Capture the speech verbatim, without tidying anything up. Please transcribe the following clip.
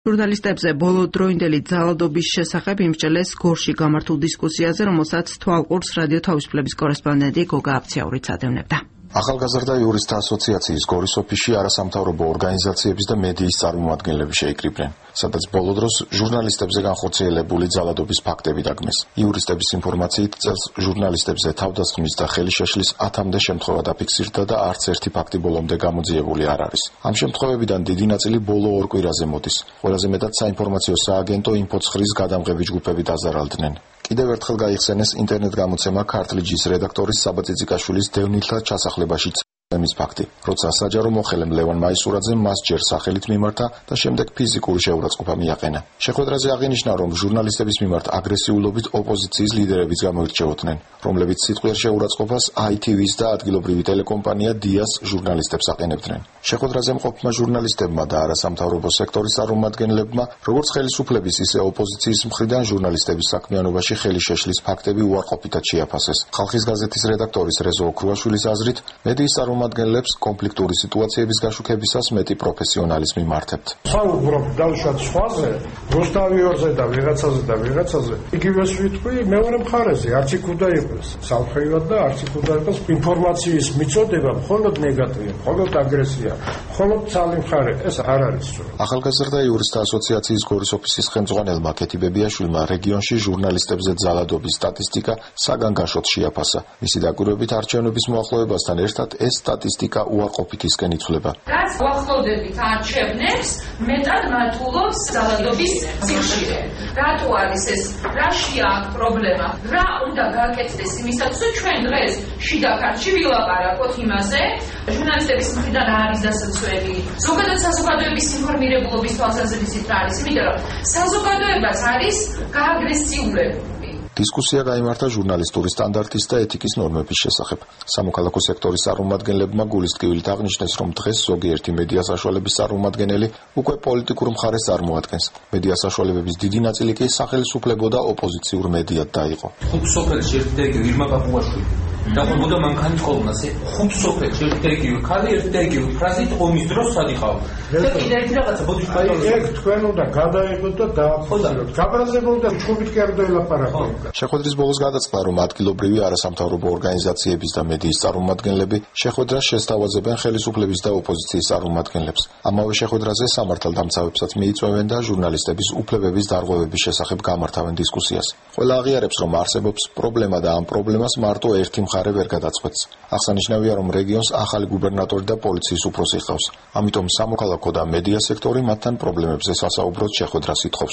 ჟურნალისტებზე ბოლოდროინდელი ძალადობის შესახებ იმსჯელეს გორში გამართულ დისკუსიაზე, რომელსაც თვალყურს რადიო თავისუფლების კორესპონდენტი გოგა აბციაურიც ადევნებდა. ახალგაზრდა იურისტთა ასოციაციის გორის ოფისში არასამთავრობო ორგანიზაციების და მედიის წარმომადგენლები შეიკრიბნენ, სადაც ბოლო დროს ჟურნალისტებზე განხორციელებული ძალადობის ფაქტები დაგმეს. იურისტების ინფორმაციით წელს ჟურნალისტებზე თავდასხმის და ხელიშეშლის ათამდე შემთხვევა დაფიქსირდა და არც ერთი ფაქტი ბოლომდე გამოძიებული არ არის. ამ შემთხვევებიდან დიდი ნაწილი ბოლო ორ კვირაზე მოდის. ყველაზე მეტად საინფორმაციო სააგენტო ინფოცხრის გადამღები ჯგუფები დაზარალდნენ. კიდევ ერთხელ გაიხსენეს ინტერნეტ გამოცემა ქართლიჯის რედაქტორის საბა წიწიკაშვილის დევნილთა ჩასახლებაში წამის ფაქტი, როცა საჯარო მოხელემ ლევან მაისურაძემ მას ჯერ სახელით მიმართა და შემდეგ ფიზიკური შეურაცხყოფა მიაყენა. შეხვედრაზე აღინიშნა, რომ ჟურნალისტების მიმართ აგრესიულობით ოპოზიციის ლიდერებიც გამოირჩეოდნენ, რომლებიც სიტყვიერ შეურაცხყოფას აი თი ვის და ადგილობრივი ტელეკომპანია დიას ჟურნალისტებს აყენებდნენ. შეხვედრაზე მყოფმა ჟურნალისტებმა და არასამთავრობო სექტორის წარმომადგენლებმა, როგორც ხელისუფლების, ისე ოპოზიციის მხრიდან ჟურნალისტების საქმიანობაში ხელიშეშლის ფაქტები უარყოფითად შეაფასეს. ხალხის გაზეთის რედაქტორის რეზო ოქრუაშვილის აზრით, მედიის წარმომადგენლებს კონფლიქტური სიტუაციების გაშუქებისას მეტი პროფესიონალიზმი მართებთ. საუბრობ დავუშვათ სხვაზე, რუსთავიორზე და ვიღაცაზე და ვიღაცაზე. იგივეს ვიტყვი მეორე მხარეზე, არც იქ უნდა იყოს სამხედრო და არც იქ უნდა იყოს ინფორმაციის მიწოდება მხოლოდ ნეგატივი, მხოლოდ აგრესია, მხოლოდ ცალი მხარე. ეს არ არის სწორი. ახალგაზრდა იურისტთა ასოციაციის გორის ოფისის ხელმძღვანელმა კეთი ბებიაშვილმა რეგიონში ჟურნალისტებზე ძალადობის სტატისტიკა საგანგაშოდ შეაფასა. მისი დაკვირვებით არჩევნების მოახლოებასთან ერთად ეს სტატისტიკა უარყოფითისკენ იცვლება. რაც უახლოვდებით არჩევნებს, მეტად მატულობს ძალადობის სიხშირე. რატო არის ეს? რაშია აქ პრობლემა? რა უნდა გაკეთდეს იმისათვის, რომ ჩვენ დღეს შიდა ქართლში ვილაპარაკოთ იმაზე, ჟურნალისტების მხრიდან რა არის დასაცველი, ზოგადად საზოგადოების ინფორმირებულობის თვალსაზრისით რა არის, იმიტომ რომ საზოგადოებაც არის გააგრესიულებული. დისკუსია გაიმართა ჟურნალისტური სტანდარტის და ეთიკის ნორმების შესახებ. სამოქალაქო სექტორის წარმომადგენლებმა გულისტკივილით აღნიშნეს, რომ დღეს ზოგიერთი მედია საშუალების წარმომადგენელი უკვე პოლიტიკურ მხარეს წარმოადგენს. მედია საშუალებების დიდი ნაწილი კი სახელისუფლებო და ოპოზიციურ მედიად დაიყო. ხუთ სოფელში ერთ იგივე ირმა პაპუაშვილი დაყოლბოდა მანქანით ხოლმასე ხუთ სოფელში ერთ იგივე ქალი ერთ იგივე ფრაზით ომის დროს სადიხავ. და კიდე ერთი რაღაცა ბოდიში ეგ თქვენ უნდა გადაიღოთ და დააფუძნოთ. გაბრაზებულდა ჩხუბით კი არ დაელაპარაკოთ. შეხვედრის ბოლოს გადაწყდა, რომ ადგილობრივი არასამთავრობო ორგანიზაციების და მედიის წარმომადგენლები შეხვედრას შესთავაზებენ ხელისუფლების და ოპოზიციის წარმომადგენლებს. ამავე შეხვედრაზე სამართალდამცავებსაც მიიწვევენ და ჟურნალისტების უფლებების დარღვევების შესახებ გამართავენ დისკუსიას. ყველა აღიარებს, რომ არსებობს პრობლემა და ამ პრობლემას მარტო ერთი მხარე ვერ გადაწყვეტს. აღსანიშნავია, რომ რეგიონს ახალი გუბერნატორი და პოლიციის უფროსი ჰყავს. ამიტომ სამოქალაქო და მედია სექტორი მათთან პრობლემებზე სასაუბროდ შეხვედრას ითხოვს.